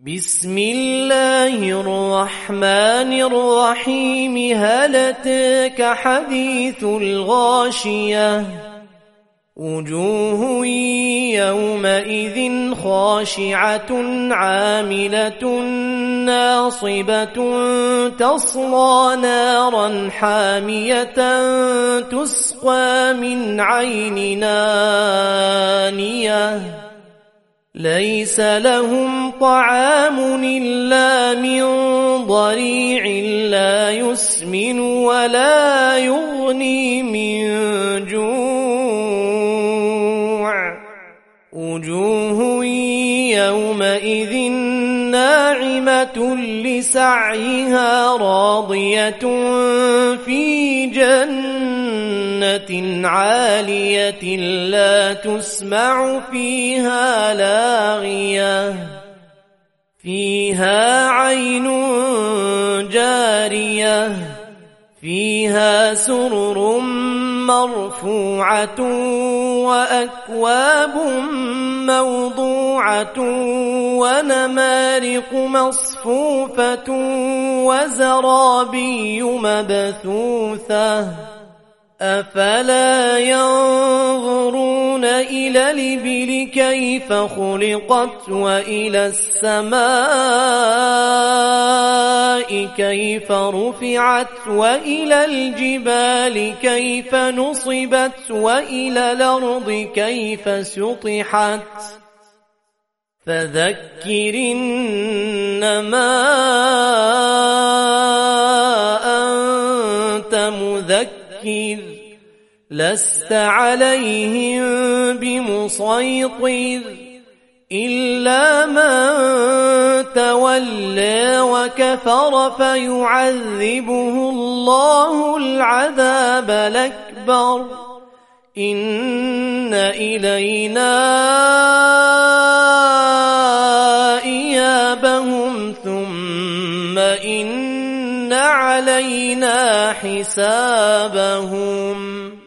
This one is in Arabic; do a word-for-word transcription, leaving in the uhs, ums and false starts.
بسم الله الرحمن الرحيم. هل أتاك حديث الغاشية؟ وجوه يومئذ خاشعة عاملة ناصبة تصلى نارا حامية تسقى من عين آنية ليس لهم طعام إلا من ضريع لا يسمن ولا يغني من جوع. وجوه يومئذ ناعمة لسعيها راضية في جنة عالية لا تسمع فيها لاغية فيها عين جارية فيها سرر مرفوعة وأكواب موضوعة ونمارق مصفوفة وزرابي مبثوثة. أفلا ينظرون إلى الإبل كيف خلقت وإلى السماء كيف رفعت وإلى الجبال كيف نصبت وإلى الأرض كيف سطحت. فذكر إنما أنت مذكر لست عليهم بمسيطر إلا من تولى وكفر فيعذبه الله العذاب الأكبر. إن إلينا إيابهم ثم إن علينا حسابهم.